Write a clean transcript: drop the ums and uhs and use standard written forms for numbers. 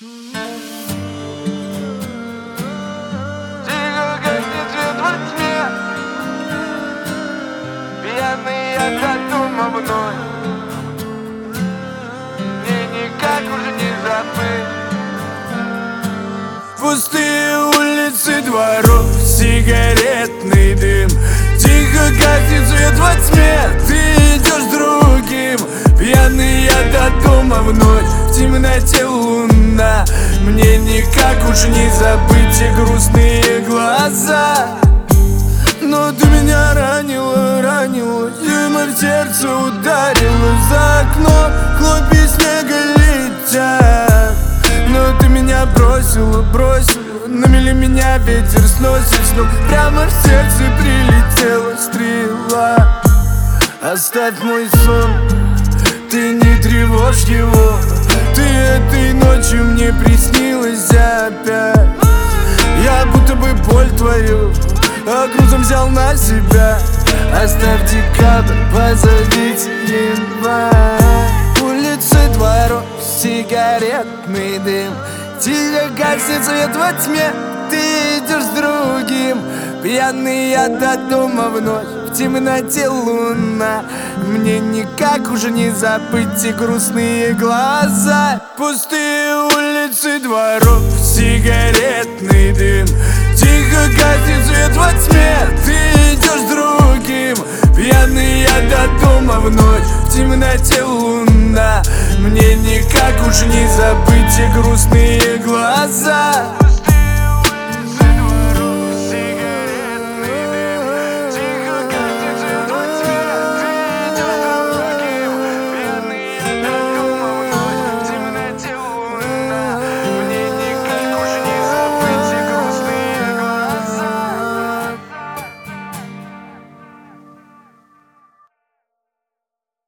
Тихо гаснет свет во тьме, пьяный от дома вновь. Мне никак уже не забыть. Пустые улицы дворов, сигаретный дым. Тихо гаснет свет во тьме, ты идешь с другим. Пьяный я до дома в ночь, в темноте луна. Мне никак уж не забыть те грустные глаза. Но ты меня ранила, зима в сердце ударила. За окном хлопья снега летят. Но ты меня бросила, на мели меня ветер сносит с ног. Прямо в сердце прилетела стрела. Оставь мой сон, ты не тревожь его. Ты этой ночью мне приснилась опять. Я будто бы боль твою грузом взял на себя. Оставь декабрь, позовите январь. Улицы дворов, сигаретный дым. Тихо гаснет свет во тьме, ты идешь с другим. Пьяный я до дома в ночь, в темноте луна. Мне никак уже не забыть те грустные глаза. Пустые улицы дворов, сигаретный дым. Тихо гаснет свет во тьме, ты идешь с другим. Пьяный я до дома в ночь, в темноте луна. Мне никак уж